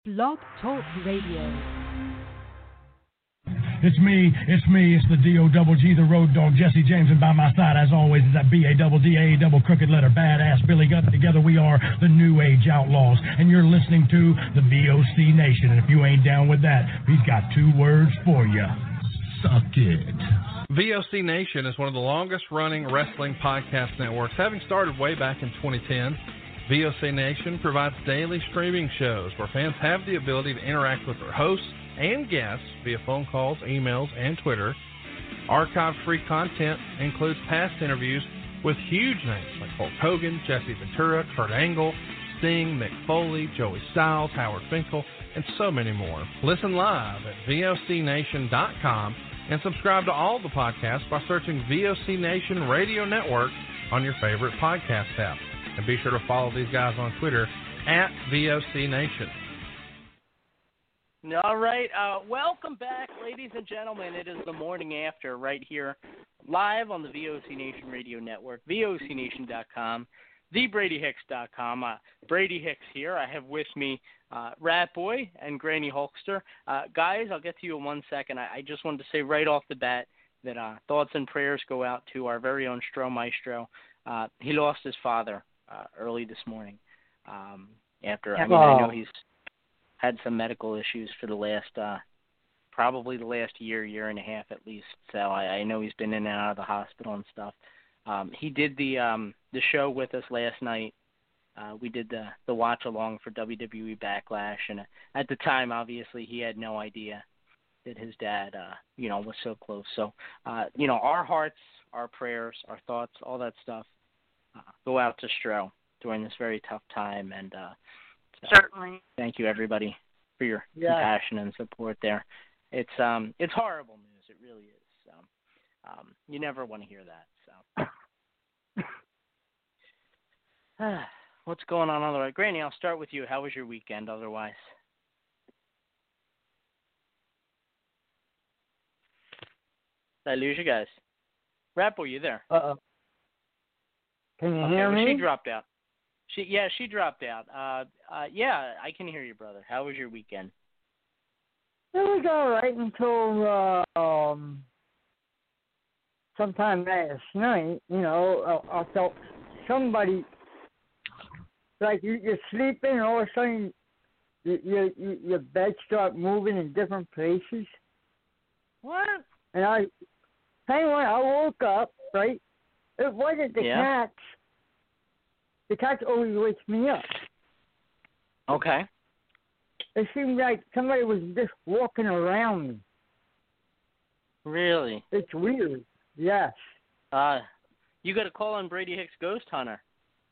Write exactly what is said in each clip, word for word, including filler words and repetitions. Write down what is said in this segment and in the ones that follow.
Blog Talk Radio. It's me, it's me, it's the D O double G, the road dog, Jesse James, and by my side, as always, is that B A double D A double crooked letter, badass Billy Gunn. Together we are the New Age Outlaws, and you're listening to the V O C Nation. And if you ain't down with that, we've got two words for you. Suck it. V O C Nation is one of the longest-running wrestling podcast networks, having started way back in twenty ten. V O C Nation provides daily streaming shows where fans have the ability to interact with their hosts and guests via phone calls, emails, and Twitter. Archive-free content includes past interviews with huge names like Hulk Hogan, Jesse Ventura, Kurt Angle, Sting, Mick Foley, Joey Styles, Howard Finkel, and so many more. Listen live at V O C nation dot com and subscribe to all the podcasts by searching V O C Nation Radio Network on your favorite podcast app. And be sure to follow these guys on Twitter at V O C Nation. All right. Uh, welcome back, ladies and gentlemen. It is the morning after right here, live on the V O C Nation Radio Network, V O C nation dot com, the brady hicks dot com. Uh, Brady Hicks here. I have with me uh, Rat Boy and Granny Hulkster. Uh, guys, I'll get to you in one second. I, I just wanted to say right off the bat that uh, thoughts and prayers go out to our very own Stro Maestro. Uh, he lost his father uh, early this morning. Um, after, I mean, I know he's had some medical issues for the last, uh, probably the last year, year and a half at least. So I, I know he's been in and out of the hospital and stuff. Um, he did the um, the show with us last night. Uh, we did the, the watch along for W W E Backlash, and at the time, obviously, he had no idea that his dad, uh, you know, was so close. So, uh, you know, our hearts, our prayers, our thoughts, all that stuff uh, go out to Stro during this very tough time, and uh, so certainly. Thank you, everybody, for your yeah. compassion and support there. It's um, it's horrible news. It really is. So, um, you never want to hear that. So, what's going on otherwise? Granny, I'll start with you. How was your weekend otherwise? Did I lose you guys? Rap, were you there? Uh-oh. Can you okay, hear well, me? She dropped out. She yeah, she dropped out. Uh, uh, yeah, I can hear you, brother. How was your weekend? It was all right until uh, um, sometime last night. You know, I, I felt somebody like you, you're sleeping, and all of a sudden you, you, you, your bed start moving in different places. What? And I, hang on, I woke up. Right, it wasn't the yeah. cats. The cats always wakes me up. Okay. It seemed like somebody was just walking around me. Really? It's weird. Yes. Uh, you got to call on Brady Hicks Ghost Hunter.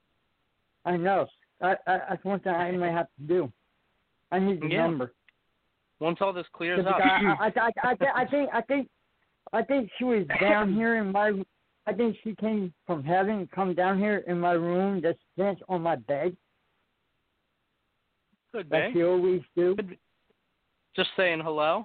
I know. I, I, that's one thing I may have to do. I need the yeah. number. Once all this clears up. I, I, I, I, I think I think I think she was down here in my. I think she came from heaven, come down here in my room, just dance on my bed. Could be. Like she always do. Could be. Just saying hello?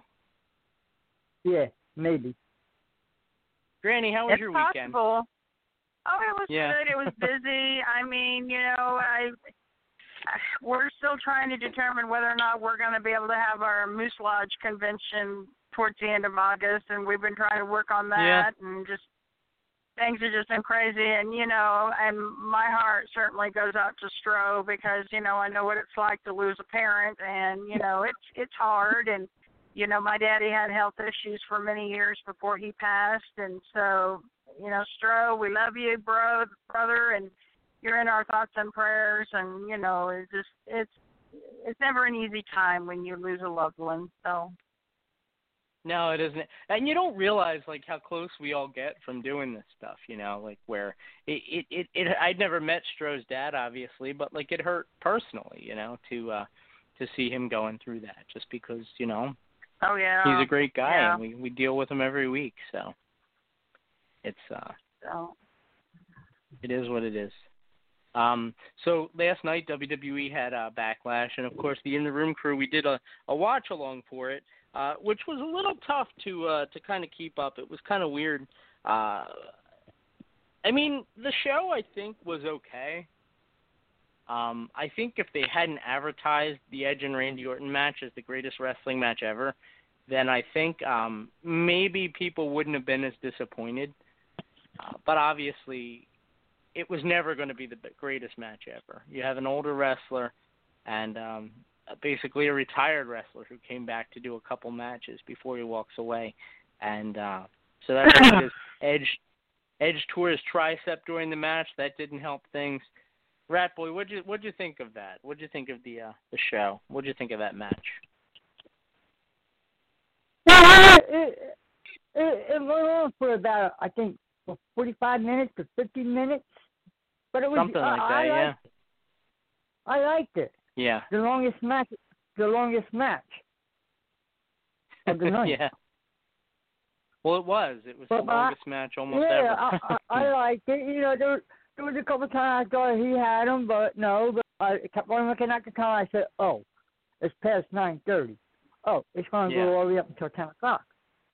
Yeah, maybe. Granny, how was it's your possible. weekend? Oh, it was yeah. good. It was busy. I mean, you know, I we're still trying to determine whether or not we're going to be able to have our Moose Lodge convention towards the end of August, and we've been trying to work on that, yeah. and just things have just been crazy, and, you know, and my heart certainly goes out to Stro because, you know, I know what it's like to lose a parent, and, you know, it's it's hard, and, you know, my daddy had health issues for many years before he passed, and so, you know, Stro, we love you, bro, brother, and you're in our thoughts and prayers, and, you know, it's just, it's, it's never an easy time when you lose a loved one, so. No, it isn't. And you don't realize, like, how close we all get from doing this stuff, you know, like, where it, it, it, it I'd never met Stro's dad, obviously, but, like, it hurt personally, you know, to, uh, to see him going through that just because, you know, oh, yeah. he's a great guy, yeah. and we, we deal with him every week, so it's, uh, so. it is what it is. Um, so last night, W W E had a Backlash, and, of course, the In the Room crew, we did a, a watch-along for it. Uh, which was a little tough to uh, to kind of keep up. It was kind of weird. Uh, I mean, the show I think was okay. Um, I think if they hadn't advertised the Edge and Randy Orton match as the greatest wrestling match ever, then I think um, maybe people wouldn't have been as disappointed. Uh, but obviously, it was never going to be the greatest match ever. You have an older wrestler and um, basically a retired wrestler who came back to do a couple matches before he walks away. And uh, so that's what it is. Edge, Edge tore his tricep during the match. That didn't help things. Rat Boy, what'd you what'd you think of that? What'd you think of the uh, the show? What'd you think of that match? Well, it, it, it went on for about, I think, forty-five minutes to fifty minutes. But it was something like uh, that, I yeah. Liked, I liked it. Yeah. The longest match, the longest match of the night. Yeah. Well, it was. It was but the longest I, match almost yeah, ever. I, I, I liked it. You know, there, there was a couple times I thought he had him, but no. But I kept on looking at the time. I said, "Oh, it's past nine thirty. Oh, it's going to yeah. go all the way up until ten o'clock."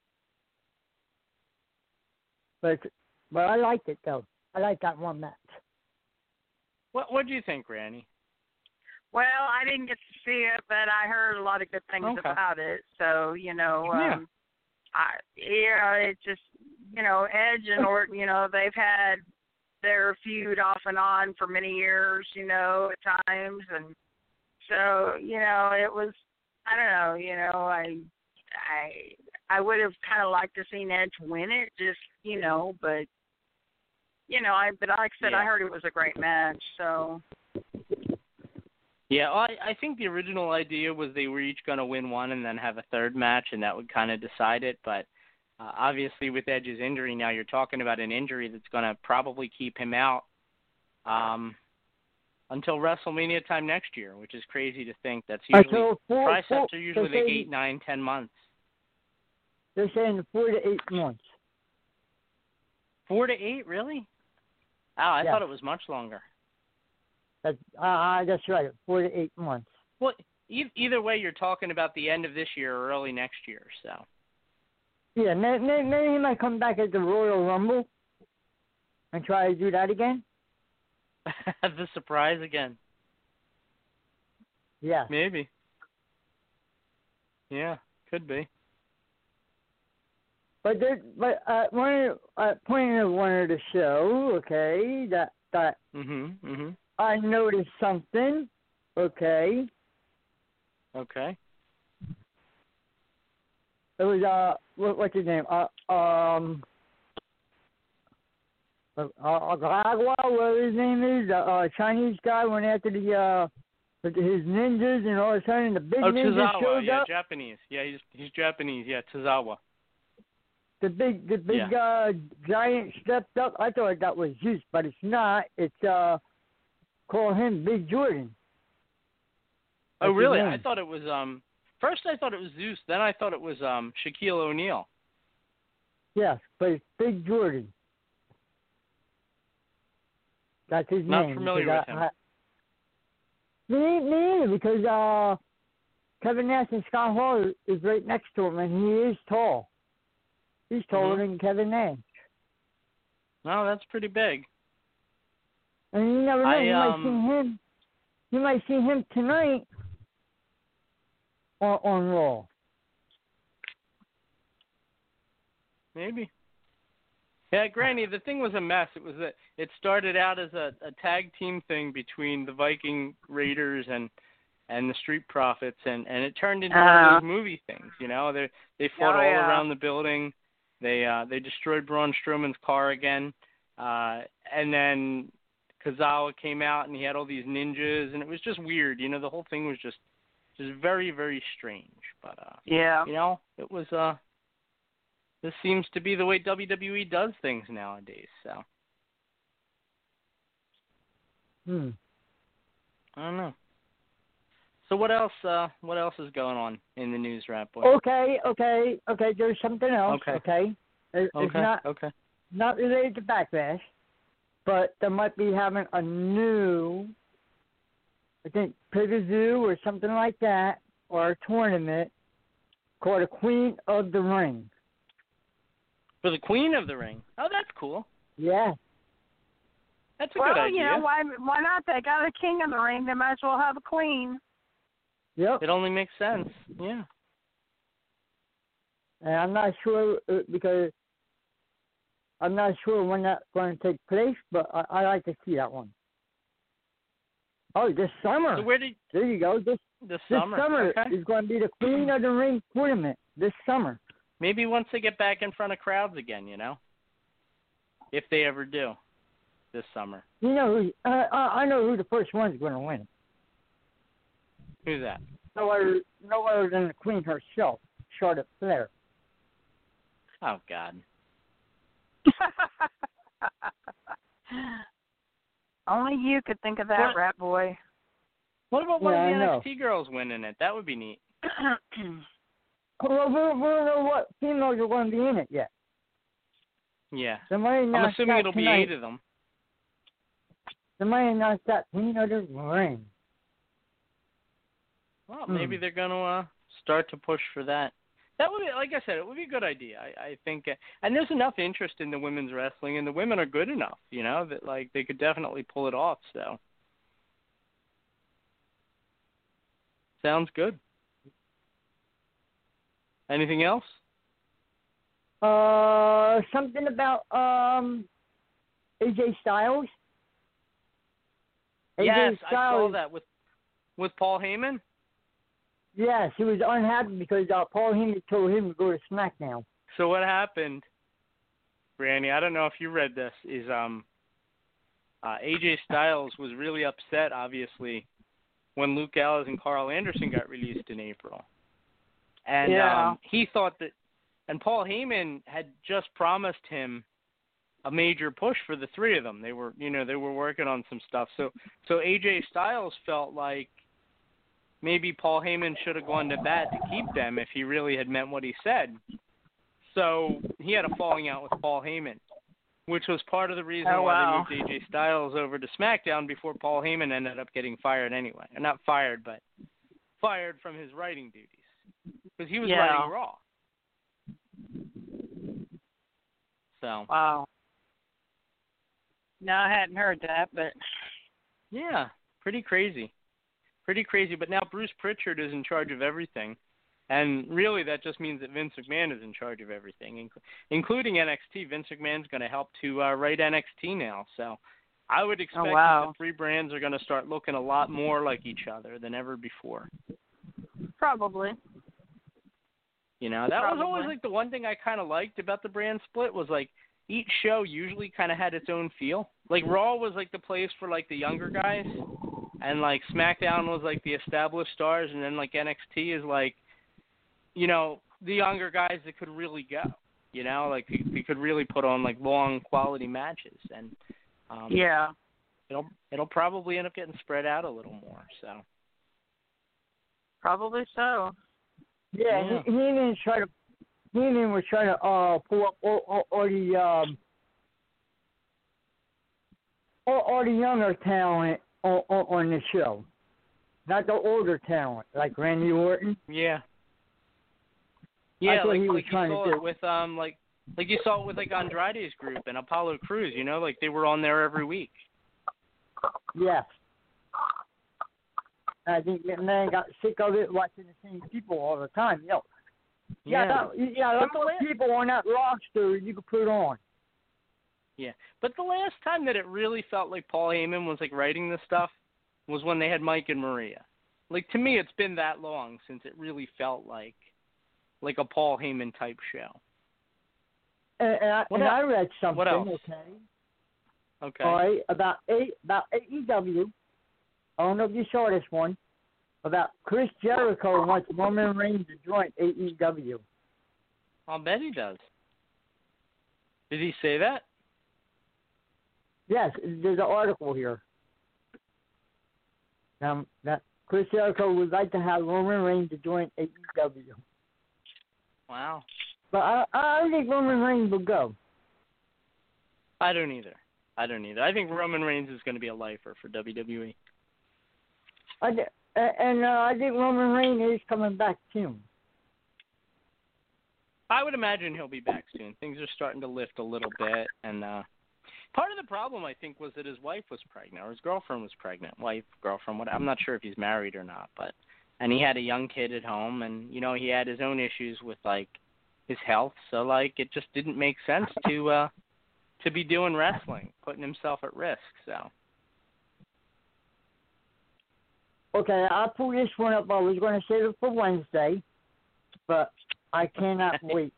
But but I liked it though. I liked that one match. What What do you think, Granny? Well, I didn't get to see it, but I heard a lot of good things Okay. about it. So, you know, Yeah. um, I, yeah, it just, you know, Edge and Orton, you know, they've had their feud off and on for many years, you know, at times. And so, you know, it was, I don't know, you know, I, I, I would have kind of liked to seen Edge win it, just, you know, but, you know, I, but like I said, yeah. I heard it was a great match, so. Yeah, well, I, I think the original idea was they were each going to win one and then have a third match, and that would kind of decide it. But uh, obviously with Edge's injury now, you're talking about an injury that's going to probably keep him out um, until WrestleMania time next year, which is crazy to think. That's usually, Until four, triceps four, are usually like saying, eight, nine, ten months. They're saying four to eight months. Four to eight, really? Oh, I yeah. thought it was much longer. That's, uh, that's right, four to eight months. Well, e- either way, you're talking about the end of this year or early next year, so. Yeah, maybe, maybe he might come back at the Royal Rumble and try to do that again. The surprise again. Yeah. Maybe. Yeah, could be. But there, but uh, one uh, point of one of the show, okay, that that Mhm. Mhm. I noticed something, okay. Okay. It was uh, what, what's his name? Uh, um, uh, Agua, whatever his name is, the uh, Chinese guy went after the uh, with his ninjas, and all of a sudden the big Oh, ninja Tozawa, showed yeah, up. Japanese. Yeah, he's he's Japanese. Yeah, Tozawa. The big, the big Yeah. uh, giant stepped up. I thought that was Zeus, but it's not. It's uh, call him Big Jordan. Oh, That's his really? name. I thought it was um. First, I thought it was Zeus. Then I thought it was um Shaquille O'Neal. Yes, but it's Big Jordan. That's his Not name. familiar because with I, him. I, me, me either, because uh, Kevin Nash and Scott Hall is right next to him, and he is tall. He's taller Mhm. than Kevin Nash. No, that's pretty big. And you never know, I, you might um, see him. You might see him tonight on, on Raw. Maybe. Yeah, Granny, the thing was a mess. It was a, it started out as a, a tag team thing between the Viking Raiders and and the Street Profits, and, and it turned into Uh. one of those movie things. You know, they they fought Oh, all yeah. around the building. They uh, they destroyed Braun Strowman's car again, uh, and then Kazawa came out and he had all these ninjas, and it was just weird. You know, the whole thing was just just very very strange. But uh, Yeah. you know, it was uh. This seems to be the way W W E does things nowadays. So Hmm. I don't know. So what else? Uh, what else is going on in the news, Rat Boy? Okay, okay, okay. There's something else. Okay. Okay. It, okay. It's not okay. not related to Backlash, but they might be having a new, I think, pay-per-view or something like that, or a tournament called the Queen of the Ring. For the Queen of the Ring. Oh, that's cool. Yeah. That's a well, good idea. you know, why why not? They got a king in the ring. They might as well have a queen. Yep. It only makes sense. Yeah. And I'm not sure uh, because I'm not sure when that's going to take place, but I, I like to see that one. Oh, this summer. So where did There you go. This this this summer? summer Okay. is going to be the Queen of the Ring tournament this summer. Maybe once they get back in front of crowds again, you know, if they ever do, this summer. You know who? Uh, I I know who the first one's going to win. Who's that? No other, no other than the Queen herself, Charlotte Flair. Oh God. Only you could think of that, What? rat boy. What about one Yeah, of the I know. N X T girls winning it? That would be neat. Well, we, we don't know what females are going to be in it yet. Yeah. Somebody I'm announced assuming that it'll be tonight. eight of them. Somebody announced that Queen of the Ring. Well, Hmm. maybe they're going to uh, start to push for that. That would be, like I said, it would be a good idea. I, I think, uh, and there's enough interest in the women's wrestling, and the women are good enough, you know, that like they could definitely pull it off. So, sounds good. Anything else? Uh, something about um, A J Styles. Yes, A J I Styles, saw that with with Paul Heyman. Yes, he was unhappy because uh, Paul Heyman told him to go to SmackDown. So what happened, Brandy? I don't know if you read this. Is um, uh, A J Styles was really upset, obviously, when Luke Gallows and Carl Anderson got released in April, and Yeah. um, he thought that, and Paul Heyman had just promised him a major push for the three of them. They were, you know, they were working on some stuff. So, so A J Styles felt like maybe Paul Heyman should have gone to bat to keep them if he really had meant what he said. So he had a falling out with Paul Heyman, which was part of the reason Oh, why wow. they moved A J Styles over to SmackDown before Paul Heyman ended up getting fired anyway. Or not fired, but fired from his writing duties because he was Yeah. writing Raw. So, Wow. No, I hadn't heard that, but yeah, pretty crazy. Pretty crazy. But now Bruce Pritchard is in charge of everything. And really that just means that Vince McMahon is in charge of everything, inc- including N X T. Vince McMahon's going to help to uh, write N X T now. So I would expect Oh, wow. that the three brands are going to start looking a lot more like each other than ever before. probably. You know, that was always Probably. like the one thing I kind of liked about the brand split was like each show usually kind of had its own feel. Like Raw was like the place for like the younger guys, and like SmackDown was like the established stars, and then like N X T is like, you know, the younger guys that could really go. You know, like they could really put on like long quality matches, and um, Yeah. it'll it'll probably end up getting spread out a little more. So Probably so. Yeah, Yeah. he, he didn't try to. He didn't was trying to uh pull up all, all, all the um all, all the younger talent on, on on the show, not the older talent like Randy Orton. yeah, yeah, That's what like he was like you trying to saw do. it with um like like you saw it with like Andrade's group and Apollo Crews. You know, like they were on there every week. Yes. I think McMahon got sick of it watching the same people all the time. You know, yeah, Yeah. that, yeah, there But the are last- people on that roster you could put on. Yeah, but the last time that it really felt like Paul Heyman was like writing this stuff was when they had Mike and Maria. Like to me, it's been that long since it really felt like like a Paul Heyman type show. And, and, I, What and else? I read something. What else? Okay. Okay. All right, about a about A E W. I don't know if you saw this one. About Chris Jericho wants Roman Reigns to join A E W. I'll bet he does. Did he say that? Yes, there's an article here. Um, that Chris Jericho would like to have Roman Reigns to join A E W. Wow. But I, I don't think Roman Reigns will go. I don't either. I don't either. I think Roman Reigns is going to be a lifer for W W E. I, thi- and uh, I think Roman Reigns is coming back soon. I would imagine he'll be back soon. Things are starting to lift a little bit, and uh, Part of the problem, I think, was that his wife was pregnant, or his girlfriend was pregnant. Wife, girlfriend, what? I'm not sure if he's married or not, but and he had a young kid at home, and you know he had his own issues with like his health, so like it just didn't make sense to uh, to be doing wrestling, putting himself at risk. So. Okay, I'll pull this one up. I was going to save it for Wednesday, but I cannot wait.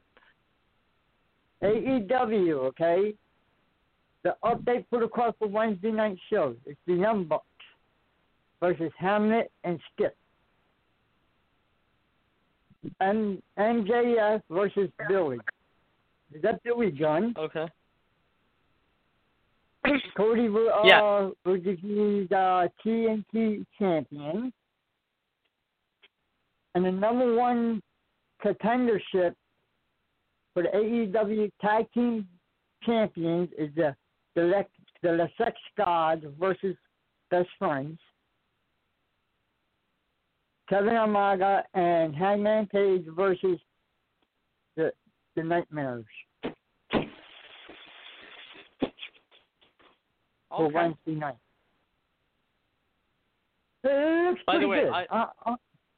A E W, okay? The update for the card for Wednesday night show. It's the Young Bucks versus Hamlet and Skip. And M J F versus Billy. Is that Billy Gunn? Okay. Cody uh, yeah. versus his uh, T N T champion. And the number one contendership for the A E W Tag Team Champions is the the, Le- the Le Sex Gods versus Best Friends. Kevin Amaga and Hangman Page versus the the Nightmares. For Okay. Wednesday night. It looks By the pretty way, good. I, uh, uh,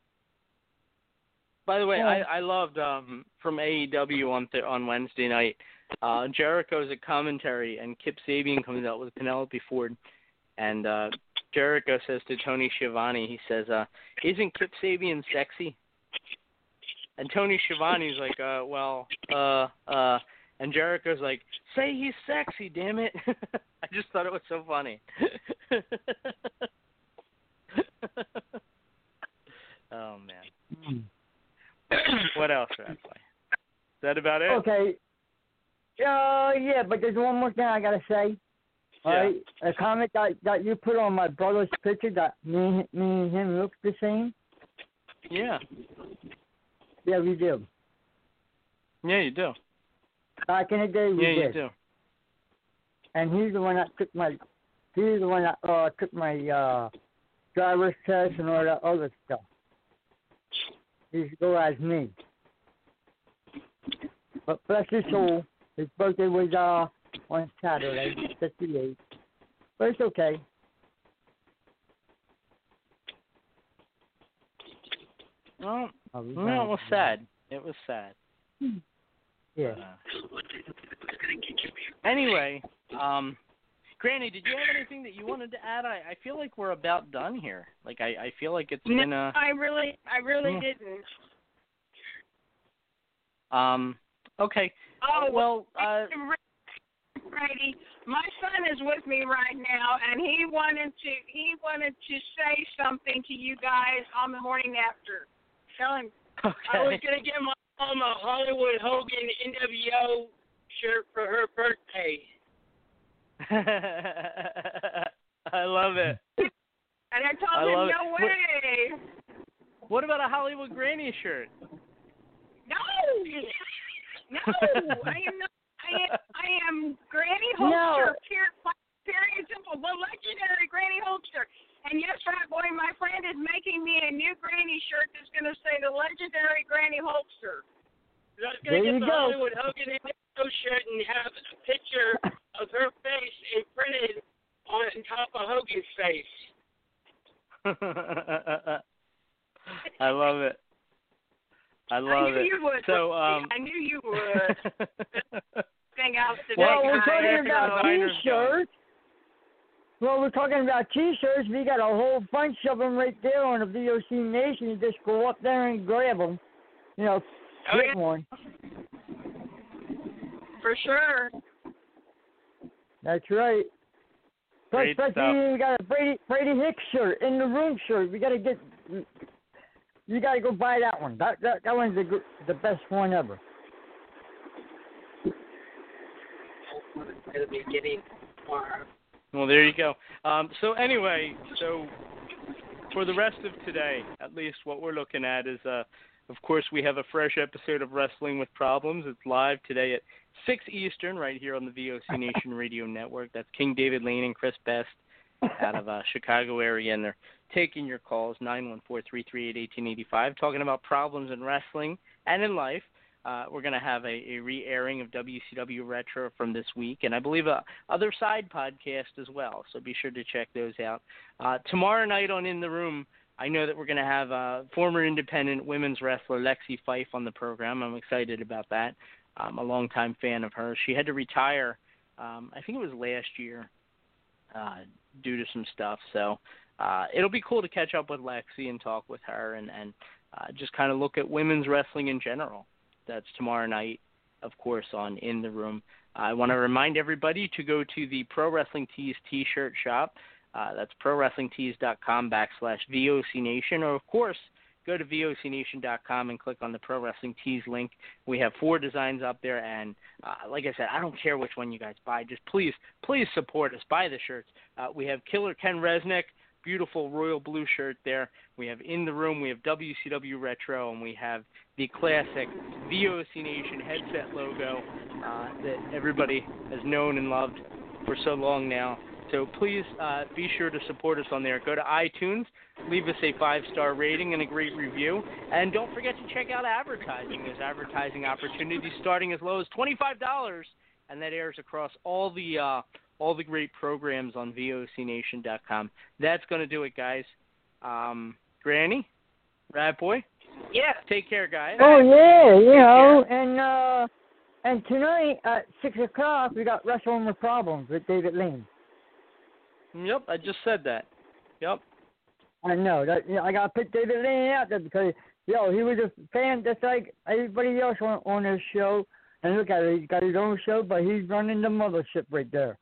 by the way, yeah. I, I loved um, from A E W on th- on Wednesday night. Uh, Jericho's a commentary, and Kip Sabian comes out with Penelope Ford, and uh, Jericho says to Tony Schiavone, he says, uh, "Isn't Kip Sabian sexy?" And Tony Schiavone's like, uh, "Well, uh, uh," and Jericho's like, "Say he's sexy, damn it!" I just thought it was so funny. Oh man. What else, Rappley? Is that about it? Okay. Uh, yeah, but there's one more thing I gotta say. All Yeah. right, a comment that that you put on my brother's picture that me, me and him look the same. Yeah. Yeah, we do. Yeah, you do. Back in the day, we Yeah, you did. do. And he's the one that took my, he's the one that uh took my uh driver's test and all that other stuff. He used to go as me. But bless his soul, his birthday was uh on Saturday, fifty-eight. But it's okay. Well, I'll be no, down. it was sad. It was sad. Yeah. Uh, anyway, um, Granny, did you have anything that you wanted to add? I, I feel like we're about done here. Like I, I feel like it's No, been a. I really, I really Yeah. didn't. Um. Okay. Oh well. Uh, Brady, my son is with me right now, and he wanted to, he wanted to say something to you guys on the morning after. Tell him. okay. I was going to get my mom a Hollywood Hogan N W O shirt for her birthday. I love it. And I told I him, love no it. way. What about a Hollywood Granny shirt? No. No. I am not. I am, I am Granny Holster. No. Period, period simple. The legendary Granny Holster. And yes, Rat Boy, my friend is making me a new Granny shirt that's going to say the legendary Granny Holster. I was There going to you get the go. Hollywood Hogan N W O shirt and have a picture of her face imprinted on top of Hogan's face. I love it. I love I knew it. you would. So, um, I knew you would. Thing out today. Well, we're guys. talking about Designers T-shirts. Well, we're talking about T-shirts. We got a whole bunch of them right there on the V O C Nation. You just go up there and grab them. You know, Oh, get yeah. one. For sure. That's right. Plus, Great plus stuff. we got a Brady Brady Hicks shirt, in the room shirt. We got to get. You got to go buy that one. That that, that one's the gr- the best one ever. It'll be getting tomorrow. well, there you go. Um, so anyway, so for the rest of today, at least what we're looking at is, uh, of course, we have a fresh episode of Wrestling with Problems. It's live today at six Eastern right here on the V O C Nation Radio Network. That's King David Lane and Chris Best out of uh, Chicago area, and they're taking your calls, nine one four, three three eight, one eight eight five, talking about problems in wrestling and in life. Uh, we're going to have a, a re-airing of W C W Retro from this week, and I believe a other side podcast as well, so be sure to check those out. Uh, tomorrow night on In the Room, I know that we're going to have uh, former independent women's wrestler Lexi Fife on the program. I'm excited about that. I'm a longtime fan of hers. She had to retire, um, I think it was last year, uh, due to some stuff. So uh, it'll be cool to catch up with Lexi and talk with her and, and uh, just kind of look at women's wrestling in general. That's tomorrow night, of course, on In the Room. I want to remind everybody to go to the Pro Wrestling Tees t-shirt shop. Uh, that's prowrestlingtees.com backslash VOC Nation. Or, of course, go to V O C nation dot com and click on the Pro Wrestling Tees link. We have four designs up there, and uh, like I said, I don't care which one you guys buy. Just please, please support us. Buy the shirts. Uh, we have Killer Ken Resnick, beautiful royal blue shirt there. We have In the Room. We have W C W Retro, and we have the classic V O C Nation headset logo uh, that everybody has known and loved for so long now. So please uh, be sure to support us on there. Go to iTunes, leave us a five-star rating and a great review. And don't forget to check out advertising. There's advertising opportunities starting as low as twenty-five dollars, and that airs across all the uh, all the great programs on V O C nation dot com. That's going to do it, guys. Um, Granny, Rat Boy, Yeah. take care, guys. Oh, yeah, you know, and uh, and tonight at six o'clock, we got Wrestling with Problems with David Lane. Yep, I just said that. Yep. I know. That, you know, I got to put David Lane out there because, yo, he was a fan just like everybody else on, on his show. And look at it, he's got his own show, but he's running the mothership right there.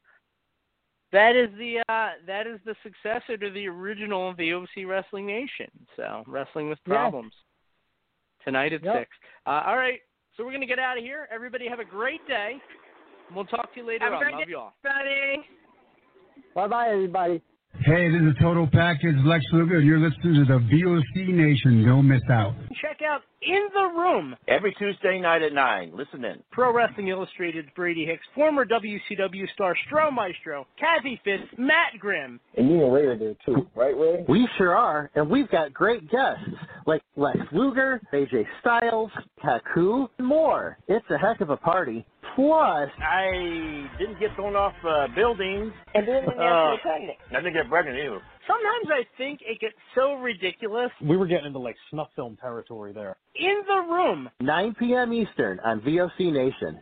That is the uh, that is the successor to the original V O C Wrestling Nation. So, Wrestling with Problems. Yeah. Tonight at yep. six. Uh, all right, so we're going to get out of here. Everybody have a great day. We'll talk to you later Have on. a great Love day, you all. everybody. Bye-bye, everybody. Hey, this is Total Package Lex Luger, and you're listening to the V O C Nation. Don't miss out. Check out In the Room every Tuesday night at nine. Listen in. Pro Wrestling Illustrated's Brady Hicks, former W C W star Stro Maestro, Kathy Fitz, Matt Grimm. And you and Ray are there too, right, Ray? We sure are, and we've got great guests like Lex Luger, A J Styles, Taku, and more. It's a heck of a party. Plus, I didn't get thrown off uh, buildings. And didn't get uh, pregnant. I didn't get pregnant either. Sometimes I think it gets so ridiculous. We were getting into like snuff film territory there. In the Room. nine p.m. Eastern on V O C Nation.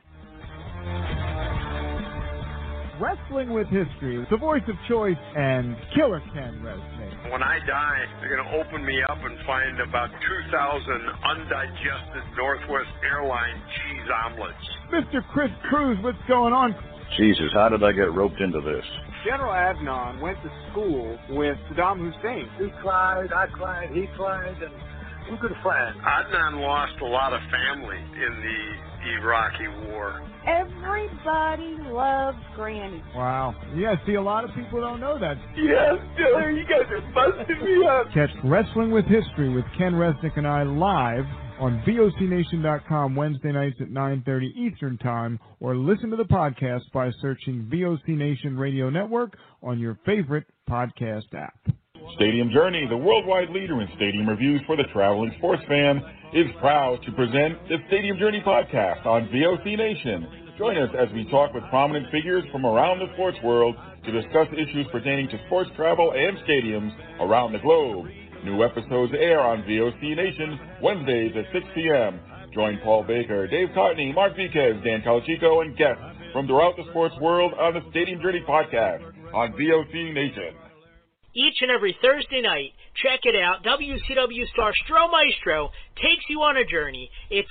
Wrestling with History, the voice of choice, and Killer Ken Resnick. When I die, they're going to open me up and find about two thousand undigested Northwest Airlines cheese omelets. Mister Chris Cruz, what's going on? Jesus, how did I get roped into this? General Adnan went to school with Saddam Hussein. He cried, I cried, he cried, and we could friends. Adnan lost a lot of family in the Iraqi war. Everybody loves Granny. Wow. Yeah, see, a lot of people don't know that. Yes, Diller, you guys are busting me up. Catch Wrestling with History with Ken Resnick and I live on V O C nation dot com Wednesday nights at nine thirty Eastern Time, or listen to the podcast by searching V O C Nation Radio Network on your favorite podcast app. Stadium Journey, the worldwide leader in stadium reviews for the traveling sports fan, is proud to present the Stadium Journey podcast on V O C Nation. Join us as we talk with prominent figures from around the sports world to discuss issues pertaining to sports travel and stadiums around the globe. New episodes air on V O C Nation Wednesdays at six p.m. Join Paul Baker, Dave Cotney, Mark Viquez, Dan Calachico, and guests from throughout the sports world on the Stadium Journey podcast on V O C Nation. Each and every Thursday night, check it out. W C W star Stro Maestro takes you on a journey. It's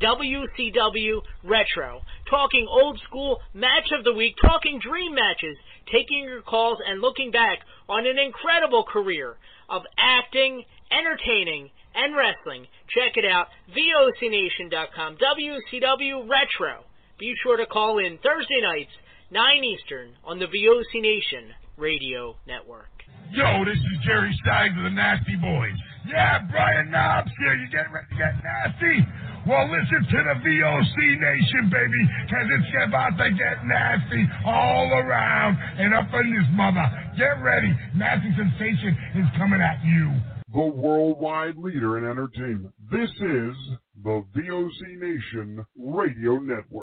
W C W Retro. Talking old school match of the week, talking dream matches, taking your calls and looking back on an incredible career of acting, entertaining, and wrestling. Check it out, V O C nation dot com, W C W Retro. Be sure to call in Thursday nights, nine Eastern, on the V O C Nation Radio Network. Yo, this is Jerry Steigers of the Nasty Boys. Yeah, Brian Knobs here. You getting ready to get nasty? Well, listen to the V O C Nation, baby, because it's about to get nasty all around and up in this mother. Get ready. Nasty Sensation is coming at you. The worldwide leader in entertainment. This is the V O C Nation Radio Network.